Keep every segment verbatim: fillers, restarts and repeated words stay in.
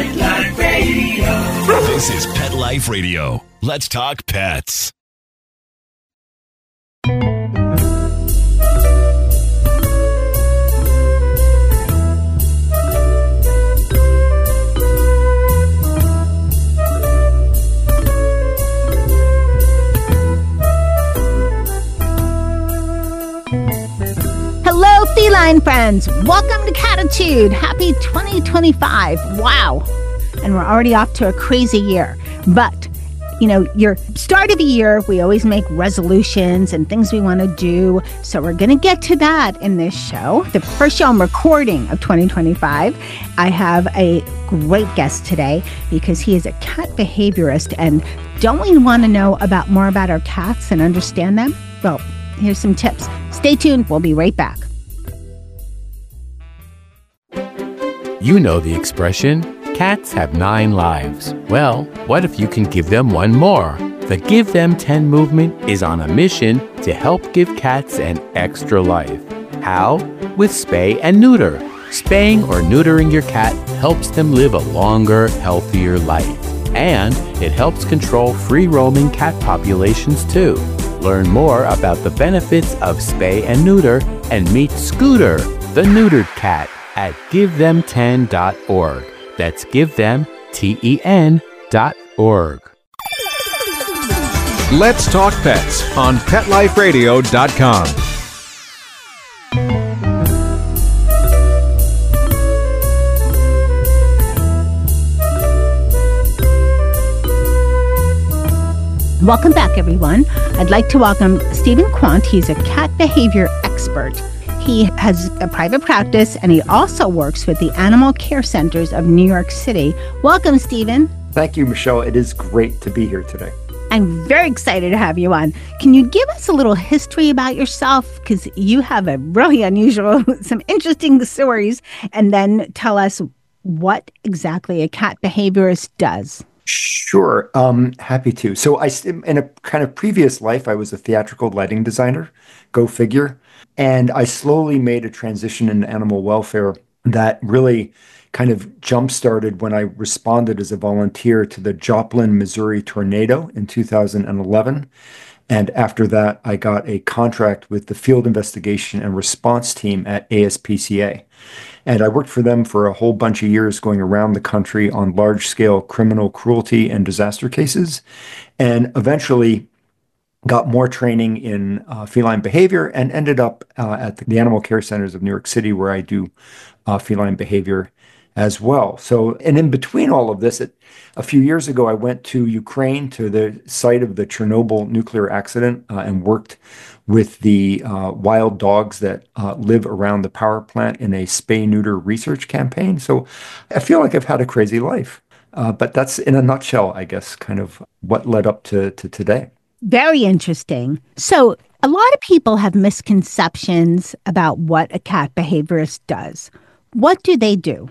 Pet Life Radio. This is Pet Life Radio. Let's talk pets. Hello, feline friends. Welcome to Catitude. Happy twenty twenty-five. Wow. And we're already off to a crazy year. But, you know, your start of the year, we always make resolutions and things we want to do. So we're going to get to that in this show. The first show I'm recording of twenty twenty-five. I have a great guest today because he is a cat behaviorist. And don't we want to know about more about our cats and understand them? Well, here's some tips. Stay tuned. We'll be right back. You know the expression, cats have nine lives. Well, what if you can give them one more? The Give Them ten movement is on a mission to help give cats an extra life. How? With spay and neuter. Spaying or neutering your cat helps them live a longer, healthier life. And it helps control free-roaming cat populations too. Learn more about the benefits of spay and neuter and meet Scooter, the neutered cat, at give them ten dot org. That's give them ten dot org. Let's talk pets on pet life radio dot com. Welcome back, everyone. I'd like to welcome Stephen Quant. He's a cat behavior expert. He has a private practice, and he also works with the Animal Care Centers of New York City. Welcome, Stephen. Thank you, Michelle. It is great to be here today. I'm very excited to have you on. Can you give us a little history about yourself? Because you have a really unusual, some interesting stories, and then tell us what exactly a cat behaviorist does. Sure. Um, happy to. So I, in a kind of previous life, I was a theatrical lighting designer, go figure. And I slowly made a transition in animal welfare that really kind of jump-started when I responded as a volunteer to the Joplin, Missouri tornado in two thousand eleven. And after that, I got a contract with the Field Investigation and Response Team at A S P C A. And I worked for them for a whole bunch of years going around the country on large-scale criminal cruelty and disaster cases, and eventually got more training in uh, feline behavior and ended up uh, at the Animal Care Centers of New York City, where I do uh, feline behavior as well. So, and in between all of this, it, a few years ago, I went to Ukraine, to the site of the Chernobyl nuclear accident, uh, and worked with the uh, wild dogs that uh, live around the power plant in a spay-neuter research campaign. So I feel like I've had a crazy life. Uh, but that's, in a nutshell, I guess, kind of what led up to, to today. Very interesting. So a lot of people have misconceptions about what a cat behaviorist does. What do they do?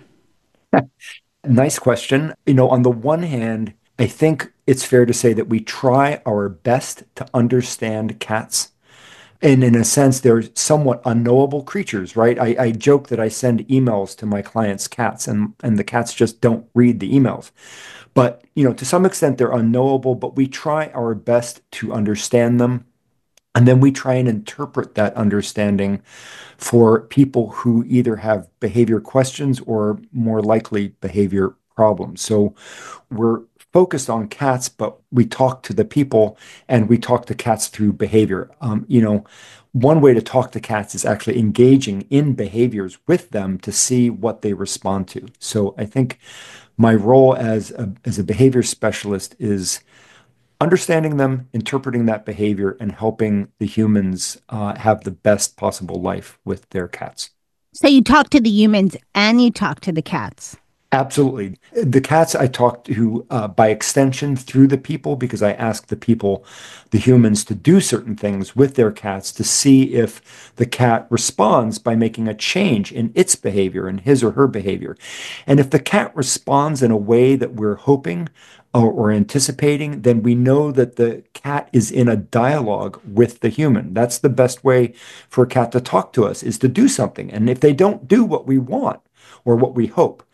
Nice question. You know, on the one hand, I think it's fair to say that we try our best to understand cats. And in a sense, they're somewhat unknowable creatures, right? I, I joke that I send emails to my clients' cats, and, and the cats just don't read the emails. But, you know, to some extent, they're unknowable, but we try our best to understand them. And then we try and interpret that understanding for people who either have behavior questions or more likely behavior problems. So we're focused on cats, but we talk to the people and we talk to cats through behavior. Um, you know, one way to talk to cats is actually engaging in behaviors with them to see what they respond to. So I think my role as a, as a behavior specialist is understanding them, interpreting that behavior, and helping the humans uh, have the best possible life with their cats. So you talk to the humans and you talk to the cats. Absolutely. The cats I talk to uh, by extension through the people, because I ask the people, the humans, to do certain things with their cats to see if the cat responds by making a change in its behavior, in his or her behavior. And if the cat responds in a way that we're hoping or, or anticipating, then we know that the cat is in a dialogue with the human. That's the best way for a cat to talk to us, is to do something. And if they don't do what we want or what we hope,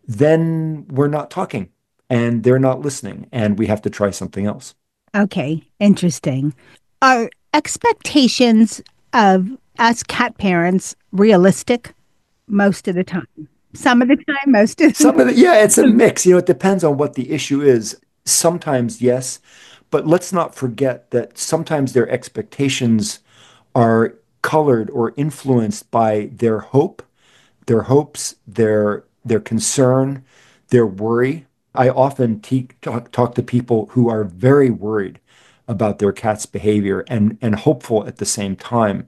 then we're not talking and they're not listening and we have to try something else. Okay, interesting. Are expectations of us cat parents realistic most of the time? Some of the time, most of the Some of the, yeah, it's a mix. You know, it depends on what the issue is. Sometimes, yes, but let's not forget that sometimes their expectations are colored or influenced by their hope, their hopes, their their concern, their worry. I often te talk, talk to people who are very worried about their cat's behavior and and hopeful at the same time.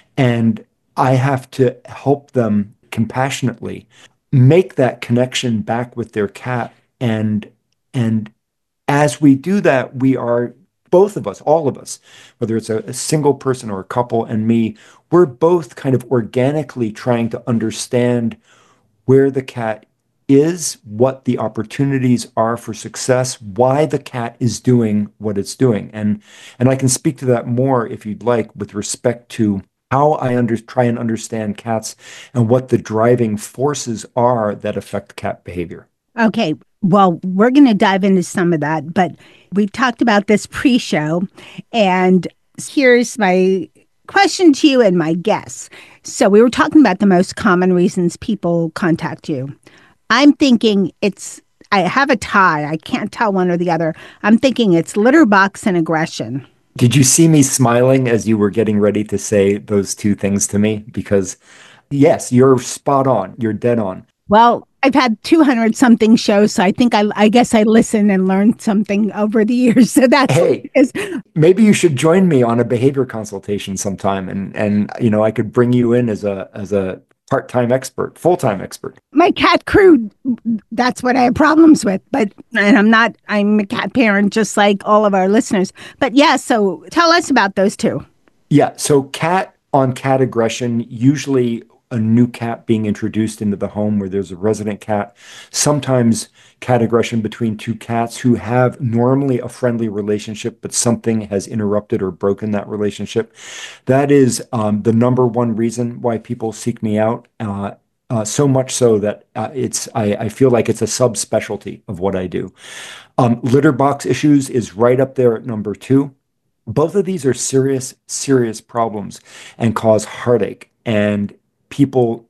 And I have to help them compassionately make that connection back with their cat. And and as we do that, we are both of us, all of us, whether it's a, a single person or a couple and me, we're both kind of organically trying to understand where the cat is, what the opportunities are for success, why the cat is doing what it's doing. And and I can speak to that more if you'd like with respect to how I under, try and understand cats and what the driving forces are that affect cat behavior. Okay, well, we're going to dive into some of that, but we talked about this pre-show, and here's my question to you and my guess. So we were talking about the most common reasons people contact you. I'm thinking it's, I have a tie. I can't tell one or the other. I'm thinking it's litter box and aggression. Did you see me smiling as you were getting ready to say those two things to me? Because yes, you're spot on. You're dead on. Well, I've had two hundred something shows, so I think I, I guess I listened and learned something over the years. So that's hey, maybe you should join me on a behavior consultation sometime, and and you know I could bring you in as a as a part-time expert, full-time expert. My cat crew, that's what I have problems with. But and I'm not. I'm a cat parent, just like all of our listeners. But yeah, so tell us about those two. Yeah, so cat on cat aggression, usually a new cat being introduced into the home where there's a resident cat, sometimes cat aggression between two cats who have normally a friendly relationship, but something has interrupted or broken that relationship. That is um, the number one reason why people seek me out. Uh, uh, so much so that uh, it's I, I feel like it's a subspecialty of what I do. Um, litter box issues is right up there at number two. Both of these are serious, serious problems and cause heartache. And people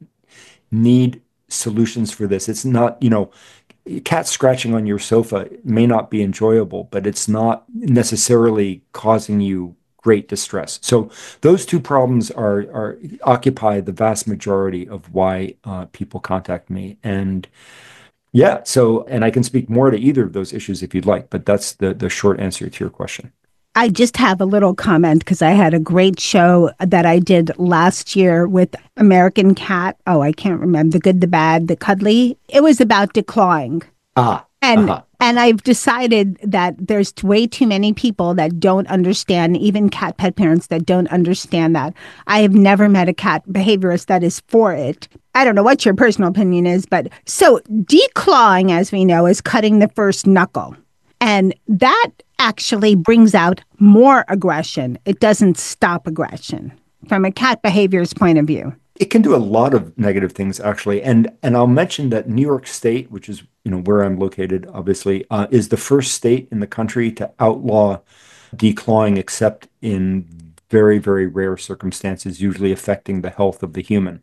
need solutions for this. It's not, you know, cat scratching on your sofa may not be enjoyable, but it's not necessarily causing you great distress. So those two problems are, are occupy the vast majority of why uh, people contact me. And yeah, so, and I can speak more to either of those issues if you'd like, but that's the, the short answer to your question. I just have a little comment because I had a great show that I did last year with American Cat. Oh, I can't remember. The Good, the Bad, the Cuddly. It was about declawing. Ah. And uh-huh. and I've decided that there's way too many people that don't understand, even cat pet parents that don't understand that. I have never met a cat behaviorist that is for it. I don't know what your personal opinion is, but so declawing, as we know, is cutting the first knuckle. And that actually brings out more aggression. It doesn't stop aggression from a cat behavior's point of view. It can do a lot of negative things, actually. And and I'll mention that New York State, which is, you know, where I'm located, obviously, uh, is the first state in the country to outlaw declawing, except in very, very rare circumstances, usually affecting the health of the human.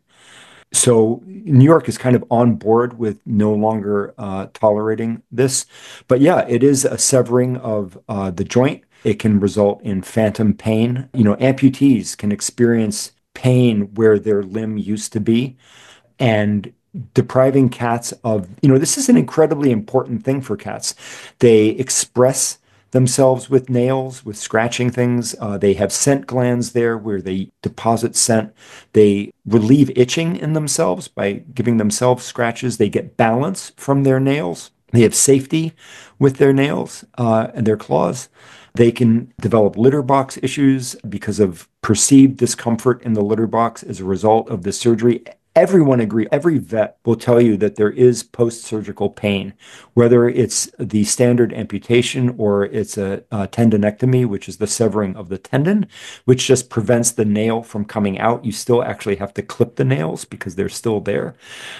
So New York is kind of on board with no longer uh, tolerating this. But yeah, it is a severing of uh, the joint. It can result in phantom pain. You know, amputees can experience pain where their limb used to be. And depriving cats of, you know, this is an incredibly important thing for cats. They express themselves with nails, with scratching things. Uh, they have scent glands there where they deposit scent. They relieve itching in themselves by giving themselves scratches. They get balance from their nails. They have safety with their nails uh, and their claws. They can develop litter box issues because of perceived discomfort in the litter box as a result of the surgery. everyone agree, every vet will tell you that there is post-surgical pain, whether it's the standard amputation or it's a, a tendinectomy, which is the severing of the tendon, which just prevents the nail from coming out. You still actually have to clip the nails because they're still there.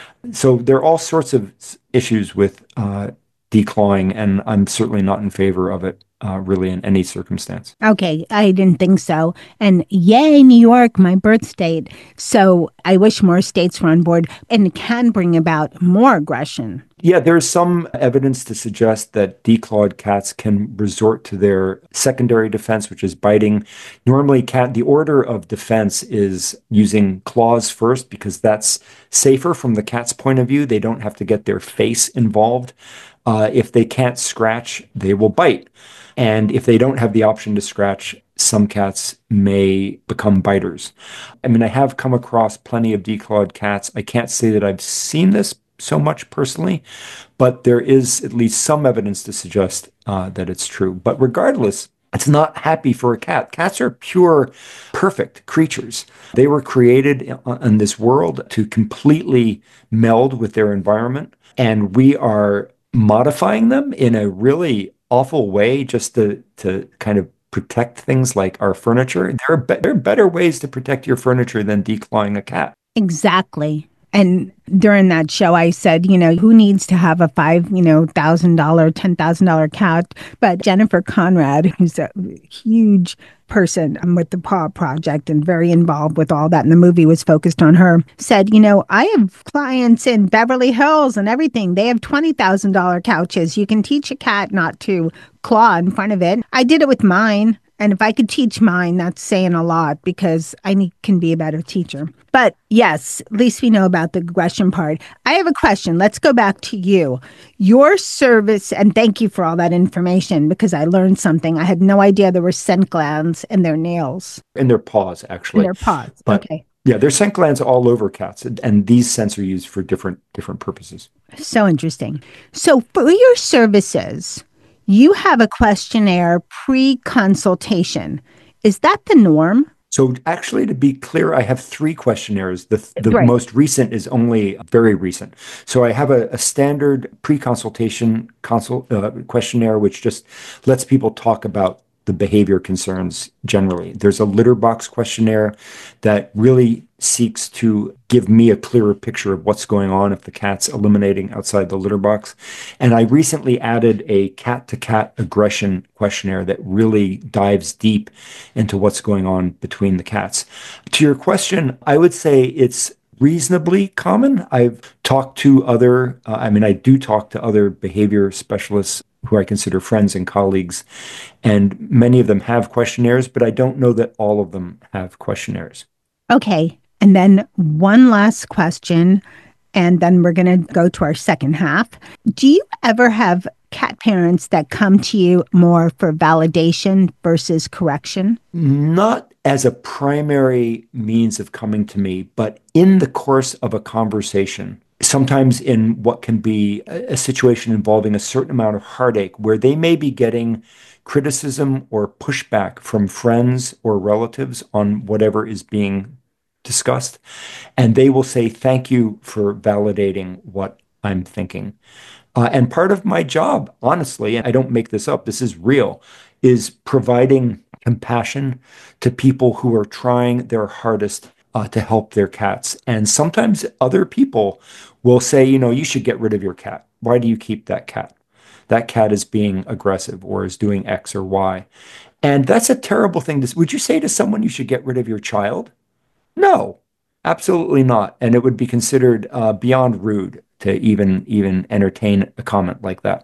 So there are all sorts of issues with uh, declawing, and I'm certainly not in favor of it. Uh, really, in any circumstance. Okay, I didn't think so. And yay, New York, my birth state. So I wish more states were on board and can bring about more aggression. Yeah, there's some evidence to suggest that declawed cats can resort to their secondary defense, which is biting. Normally, cat the order of defense is using claws first because that's safer from the cat's point of view. They don't have to get their face involved. Uh, if they can't scratch, they will bite. And if they don't have the option to scratch, some cats may become biters. I mean, I have come across plenty of declawed cats. I can't say that I've seen this so much personally, but there is at least some evidence to suggest uh, that it's true. But regardless, it's not happy for a cat. Cats are pure, perfect creatures. They were created in this world to completely meld with their environment, and we are modifying them in a really awful way just to to kind of protect things like our furniture. There are, be- there are better ways to protect your furniture than declawing a cat. Exactly. And during that show, I said, you know, who needs to have a five, you know, thousand dollar, ten thousand dollar cat? But Jennifer Conrad, who's a huge person with the Paw Project and very involved with all that, and the movie was focused on her, said, you know, I have clients in Beverly Hills and everything. They have twenty thousand dollar couches. You can teach a cat not to claw in front of it. I did it with mine. And if I could teach mine, that's saying a lot because I need, can be a better teacher. But yes, at least we know about the aggression part. I have a question. Let's go back to you. Your service, and thank you for all that information because I learned something. I had no idea there were scent glands in their nails. In their paws, actually. In their paws, but, okay. Yeah, there's scent glands all over cats, and, and these scents are used for different different purposes. So interesting. So for your services, you have a questionnaire pre-consultation. Is that the norm? So actually, to be clear, I have three questionnaires. The, the Right. most recent is only very recent. So I have a, a standard pre-consultation consult, uh, questionnaire, which just lets people talk about the behavior concerns generally. There's a litter box questionnaire that really seeks to give me a clearer picture of what's going on if the cat's eliminating outside the litter box. And I recently added a cat-to-cat aggression questionnaire that really dives deep into what's going on between the cats. To your question, I would say it's reasonably common. I've talked to other, uh, I mean, I do talk to other behavior specialists who I consider friends and colleagues, and many of them have questionnaires, but I don't know that all of them have questionnaires. Okay. And then one last question, and then we're going to go to our second half. Do you ever have cat parents that come to you more for validation versus correction? Not as a primary means of coming to me, but in the course of a conversation, sometimes in what can be a, a situation involving a certain amount of heartache, where they may be getting criticism or pushback from friends or relatives on whatever is being discussed. And they will say, thank you for validating what I'm thinking. Uh, and part of my job, honestly, and I don't make this up, this is real, is providing compassion to people who are trying their hardest uh, to help their cats. And sometimes other people will say, you know, you should get rid of your cat. Why do you keep that cat? That cat is being aggressive or is doing X or Y. And that's a terrible thing to, would you say to someone you should get rid of your child? No, absolutely not. And it would be considered uh, beyond rude to even even entertain a comment like that.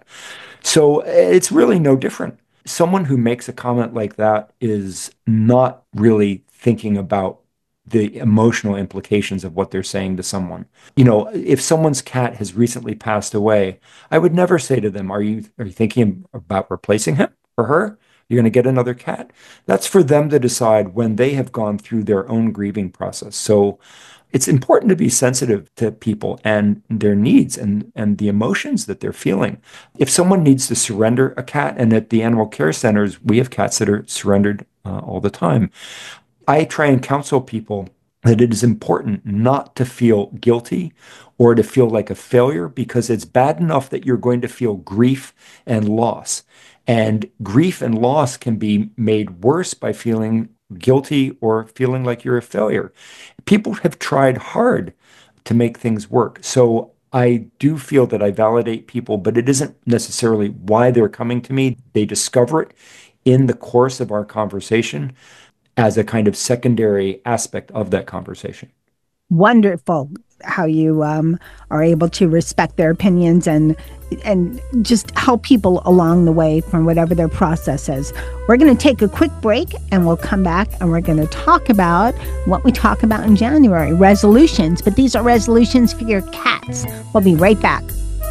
So it's really no different. Someone who makes a comment like that is not really thinking about the emotional implications of what they're saying to someone. You know, if someone's cat has recently passed away, I would never say to them, are you are you thinking about replacing him or her? You're going to get another cat? That's for them to decide when they have gone through their own grieving process. So it's important to be sensitive to people and their needs and, and the emotions that they're feeling. If someone needs to surrender a cat, and at the animal care centers, we have cats that are surrendered uh, all the time, I try and counsel people that it is important not to feel guilty or to feel like a failure, because it's bad enough that you're going to feel grief and loss. And grief and loss can be made worse by feeling guilty or feeling like you're a failure. People have tried hard to make things work. So I do feel that I validate people, but it isn't necessarily why they're coming to me. They discover it in the course of our conversation as a kind of secondary aspect of that conversation. Wonderful how you um, are able to respect their opinions and and just help people along the way from whatever their process is. We're going to take a quick break and we'll come back and we're going to talk about what we talk about in January, resolutions. But these are resolutions for your cats. We'll be right back.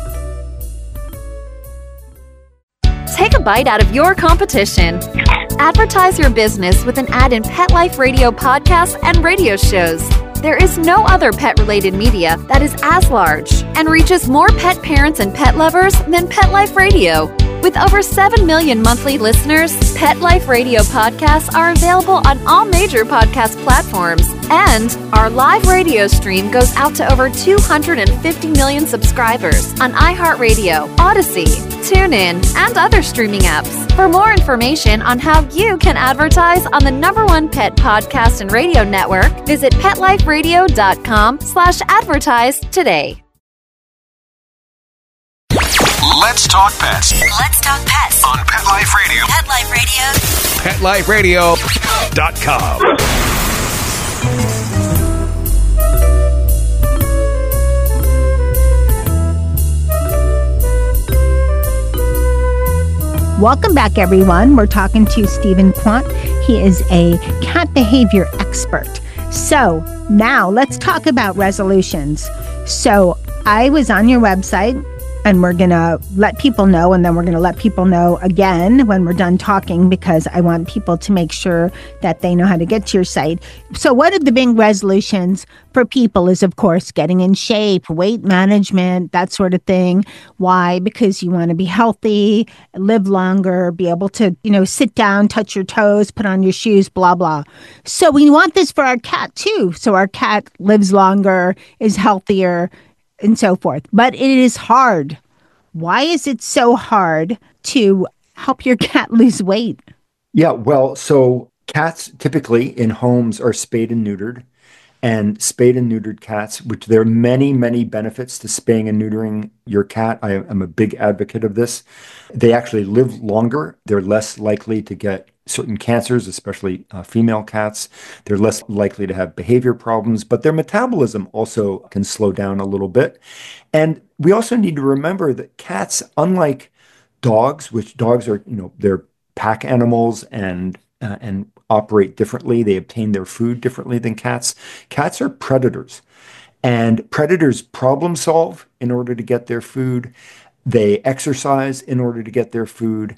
Take a bite out of your competition. Advertise your business with an ad in Pet Life Radio podcasts and radio shows. There is no other pet-related media that is as large and reaches more pet parents and pet lovers than Pet Life Radio. With over seven million monthly listeners, Pet Life Radio podcasts are available on all major podcast platforms. And our live radio stream goes out to over two hundred fifty million subscribers on iHeartRadio, Odyssey, TuneIn, and other streaming apps. For more information on how you can advertise on the number one pet podcast and radio network, visit PetLifeRadio.com slash advertise today. Let's talk pets Let's talk pets on Pet Life Radio. Pet Life Radio. Pet Life Radio Dot com. Welcome back, everyone. We're talking to Stephen Quant. He is a cat behavior expert. So now let's talk about resolutions. So I was on your website, and we're going to let people know, and then we're going to let people know again when we're done talking, because I want people to make sure that they know how to get to your site. So one of the big resolutions for people is, of course, getting in shape, weight management, that sort of thing. Why? Because you want to be healthy, live longer, be able to, you know, sit down, touch your toes, put on your shoes, blah, blah. So we want this for our cat too. So our cat lives longer, is healthier, and so forth. But it is hard. Why is it so hard to help your cat lose weight? Yeah, well, so cats typically in homes are spayed and neutered. And spayed and neutered cats, which there are many, many benefits to spaying and neutering your cat. I am a big advocate of this. They actually live longer. They're less likely to get certain cancers, especially uh, female cats. They're less likely to have behavior problems, but their metabolism also can slow down a little bit. And we also need to remember that cats, unlike dogs, which dogs are, you know, they're pack animals and uh, and operate differently. They obtain their food differently than cats. Cats are predators, and predators problem solve in order to get their food. They exercise in order to get their food,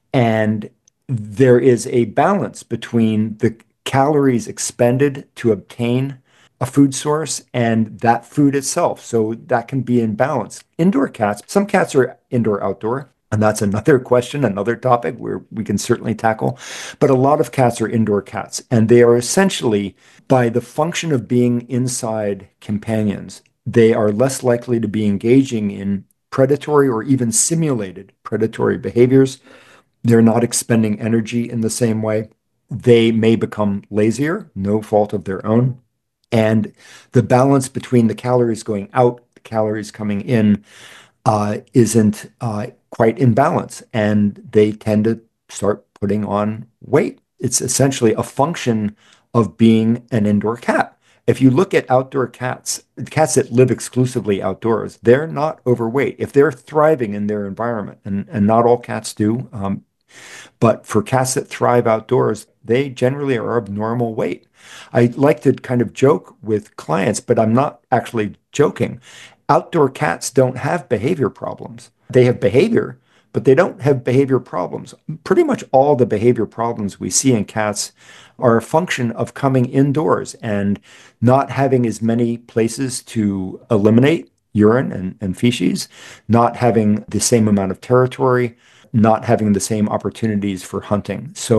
and there is a balance between the calories expended to obtain a food source and that food itself. So that can be in balance. Indoor cats, some cats are indoor outdoor, and that's another question, another topic where we can certainly tackle. But a lot of cats are indoor cats, and they are essentially, by the function of being inside companions, they are less likely to be engaging in predatory or even simulated predatory behaviors. They're not expending energy in the same way. They may become lazier, no fault of their own. And the balance between the calories going out, the calories coming in, uh, isn't uh, quite in balance. And they tend to start putting on weight. It's essentially a function of being an indoor cat. If you look at outdoor cats, cats that live exclusively outdoors, they're not overweight. If they're thriving in their environment, and, and not all cats do, um, but for cats that thrive outdoors, they generally are of normal weight. I like to kind of joke with clients, but I'm not actually joking. Outdoor cats don't have behavior problems. They have behavior, but they don't have behavior problems. Pretty much all the behavior problems we see in cats are a function of coming indoors and not having as many places to eliminate urine and, and feces, not having the same amount of territory, not having the same opportunities for hunting. So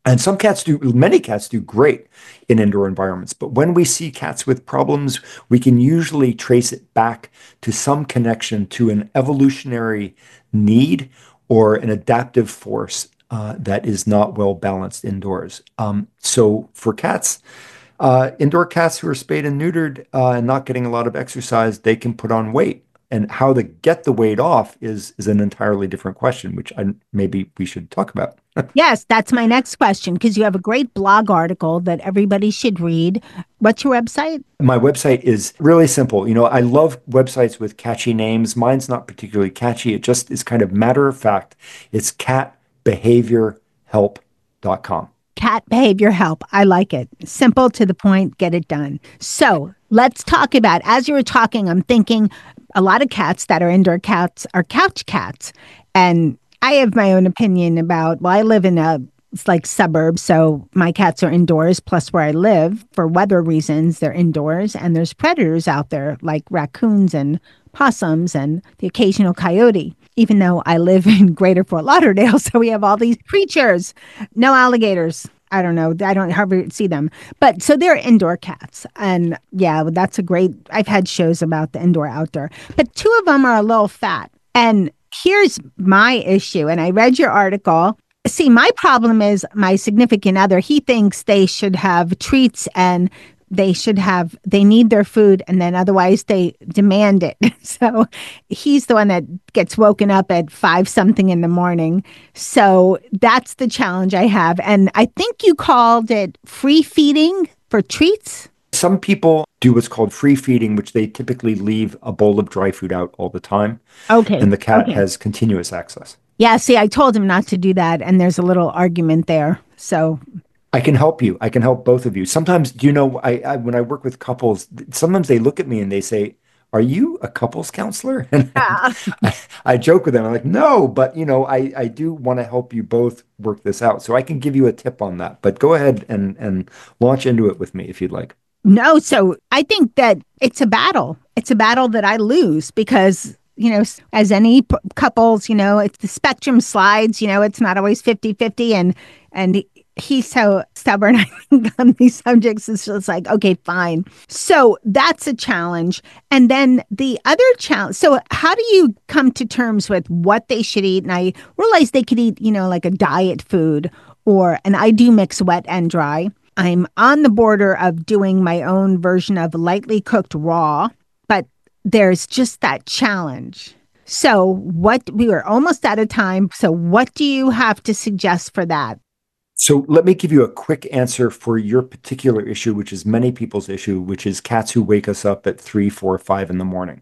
And some cats do, many cats do great in indoor environments. But when we see cats with problems, we can usually trace it back to some connection to an evolutionary need or an adaptive force uh, that is not well balanced indoors. Um, so for cats, uh, indoor cats who are spayed and neutered uh, and not getting a lot of exercise, they can put on weight. And how to get the weight off is is an entirely different question, which I, maybe we should talk about. Yes, that's my next question, because you have a great blog article that everybody should read. What's your website? My website is really simple. You know, I love websites with catchy names. Mine's not particularly catchy. It just is kind of matter of fact. It's cat behavior help dot com. Cat behavior help. I like it. Simple, to the point, get it done. So let's talk about, as you were talking, I'm thinking a lot of cats that are indoor cats are couch cats. And I have my own opinion about, well, I live in a it's like suburb, so my cats are indoors, plus where I live, for weather reasons, they're indoors, and there's predators out there like raccoons and possums and the occasional coyote, even though I live in Greater Fort Lauderdale, so we have all these creatures. No alligators. I don't know. I don't hardly see them. But so they're indoor cats. And yeah, that's a great, I've had shows about the indoor outdoor. But two of them are a little fat. And here's my issue. And I read your article. See, my problem is my significant other, he thinks they should have treats and they should have, they need their food, and then otherwise they demand it. So he's the one that gets woken up at five something in the morning. So that's the challenge I have. And I think you called it free feeding for treats. Some people do what's called free feeding, which they typically leave a bowl of dry food out all the time. Okay. And the cat okay. has continuous access. Yeah, see, I told him not to do that, and there's a little argument there. So I can help you. I can help both of you. Sometimes, do you know, I, I when I work with couples, sometimes they look at me and they say, "Are you a couples counselor?" And yeah. I, I joke with them. I'm like, "No, but you know, I, I do want to help you both work this out. So I can give you a tip on that. But go ahead and and launch into it with me if you'd like." No, so I think that it's a battle. It's a battle that I lose because, you know, as any p- couples, you know, it's the spectrum slides, you know, it's not always fifty-fifty, and and he's so stubborn, I think, on these subjects. It's just like, okay, fine. So that's a challenge. And then the other challenge, so how do you come to terms with what they should eat? And I realize they could eat, you know, like a diet food, or, and I do mix wet and dry. I'm on the border of doing my own version of lightly cooked raw, but there's just that challenge. So what, we were almost out of time. So what do you have to suggest for that? So let me give you a quick answer for your particular issue, which is many people's issue, which is cats who wake us up at three, four, five in the morning.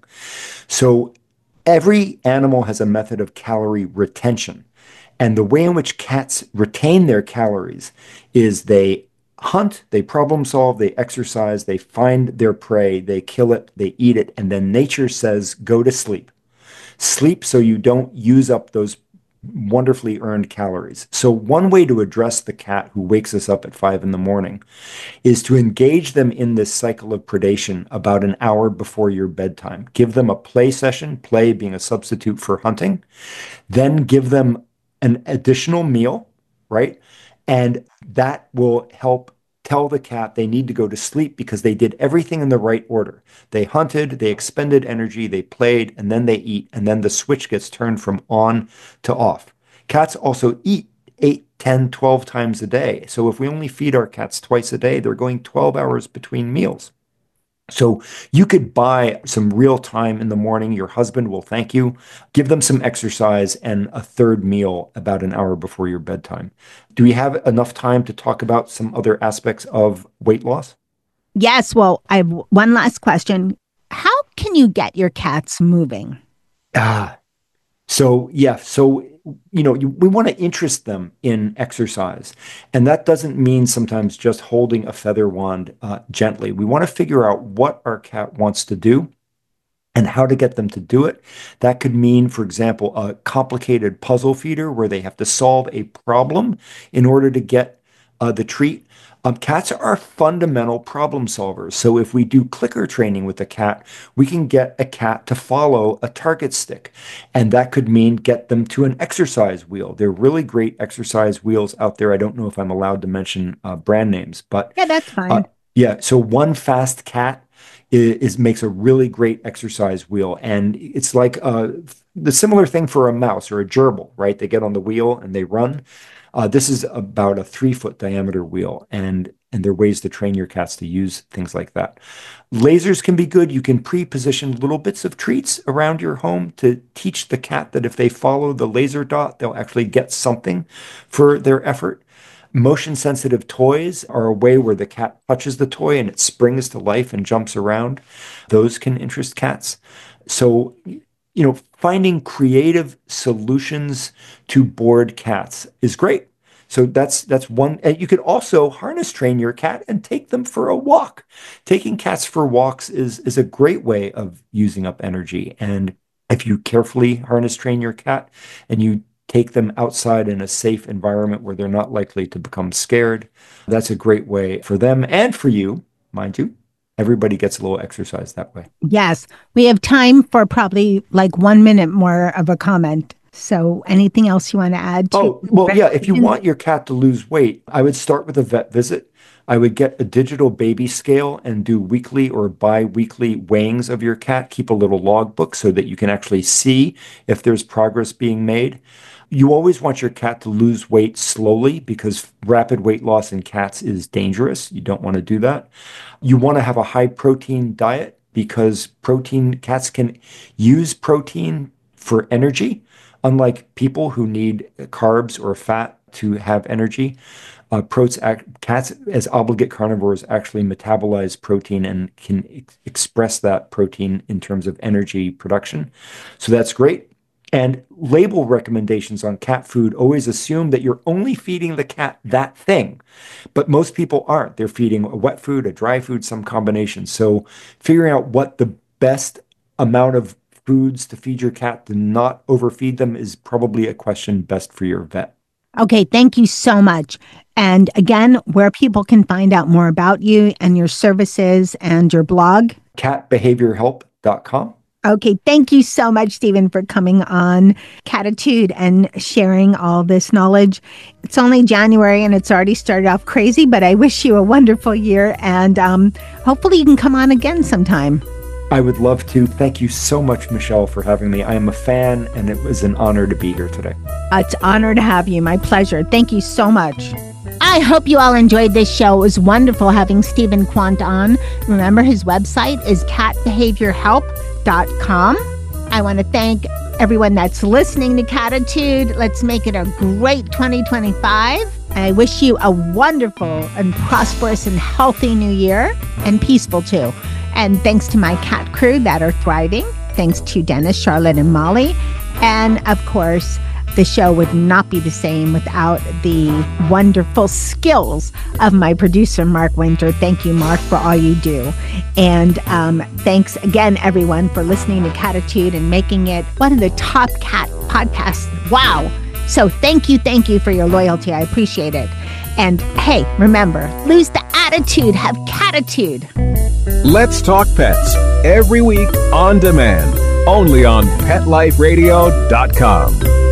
So every animal has a method of calorie retention. And the way in which cats retain their calories is they hunt, they problem solve, they exercise, they find their prey, they kill it, they eat it, and then nature says, go to sleep. Sleep so you don't use up those wonderfully earned calories. So one way to address the cat who wakes us up at five in the morning is to engage them in this cycle of predation about an hour before your bedtime. Give them a play session, play being a substitute for hunting, then give them an additional meal, right? And that will help tell the cat they need to go to sleep because they did everything in the right order. They hunted, they expended energy, they played, and then they eat, and then the switch gets turned from on to off. Cats also eat eight, ten, twelve times a day. So if we only feed our cats twice a day, they're going twelve hours between meals. So you could buy some real time in the morning. Your husband will thank you. Give them some exercise and a third meal about an hour before your bedtime. Do we have enough time to talk about some other aspects of weight loss? Yes. Well, I have one last question. How can you get your cats moving? Ah, so yeah. So, you know, you, we want to interest them in exercise. And that doesn't mean sometimes just holding a feather wand uh, gently. We want to figure out what our cat wants to do and how to get them to do it. That could mean, for example, a complicated puzzle feeder where they have to solve a problem in order to get uh, the treat. Um, cats are fundamental problem solvers. So if we do clicker training with a cat, we can get a cat to follow a target stick. And that could mean get them to an exercise wheel. There are really great exercise wheels out there. I don't know if I'm allowed to mention uh, brand names, but yeah, that's fine. Uh, yeah, so One Fast Cat is, is makes a really great exercise wheel. And it's like uh, the similar thing for a mouse or a gerbil, right? They get on the wheel and they run. Uh, this is about a three foot diameter wheel, and and there are ways to train your cats to use things like that. Lasers can be good. You can pre-position little bits of treats around your home to teach the cat that if they follow the laser dot, they'll actually get something for their effort. Motion sensitive toys are a way where the cat touches the toy and it springs to life and jumps around. Those can interest cats. So, you know, finding creative solutions to bored cats is great. So that's that's one. And you could also harness train your cat and take them for a walk. Taking cats for walks is is a great way of using up energy. And if you carefully harness train your cat and you take them outside in a safe environment where they're not likely to become scared, that's a great way for them and for you, mind you. Everybody gets a little exercise that way. Yes. We have time for probably like one minute more of a comment. So anything else you want to add to? Oh, well, yeah. If you want your cat to lose weight, I would start with a vet visit. I would get a digital baby scale and do weekly or bi-weekly weighings of your cat. Keep a little logbook so that you can actually see if there's progress being made. You always want your cat to lose weight slowly because rapid weight loss in cats is dangerous. You don't want to do that. You want to have a high protein diet because protein cats can use protein for energy, unlike people who need carbs or fat to have energy. Uh, protes, act, cats, as obligate carnivores, actually metabolize protein and can ex- express that protein in terms of energy production. So that's great. And label recommendations on cat food always assume that you're only feeding the cat that thing. But most people aren't. They're feeding a wet food, a dry food, some combination. So figuring out what the best amount of foods to feed your cat to not overfeed them is probably a question best for your vet. Okay, thank you so much. And again, where people can find out more about you and your services and your blog? cat behavior help dot com. Okay, thank you so much, Stephen, for coming on Catitude and sharing all this knowledge. It's only January and it's already started off crazy, but I wish you a wonderful year and um, hopefully you can come on again sometime. I would love to. Thank you so much, Michelle, for having me. I am a fan and it was an honor to be here today. Uh, it's an honor to have you. My pleasure. Thank you so much. I hope you all enjoyed this show. It was wonderful having Stephen Quant on. Remember, his website is cat behavior help dot com. I want to thank everyone that's listening to Catitude. Let's make it a great twenty twenty-five. I wish you a wonderful and prosperous and healthy new year, and peaceful too. And thanks to my cat crew that are thriving. Thanks to Dennis, Charlotte, and Molly. And of course, the show would not be the same without the wonderful skills of my producer, Mark Winter. Thank you, Mark, for all you do. And um, thanks again, everyone, for listening to Catitude and making it one of the top cat podcasts. Wow. So thank you, thank you for your loyalty. I appreciate it. And hey, remember, lose the attitude, have catitude. Let's Talk Pets, every week on demand, only on pet life radio dot com.